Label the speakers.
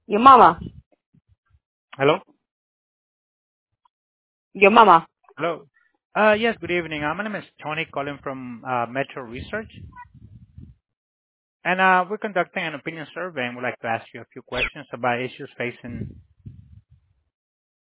Speaker 1: Your mama.
Speaker 2: Hello?
Speaker 1: Your mama.
Speaker 2: Hello. Yes, good evening. My name is Tony calling from Metro Research. And we're conducting an opinion survey and would like to ask you a few questions about issues facing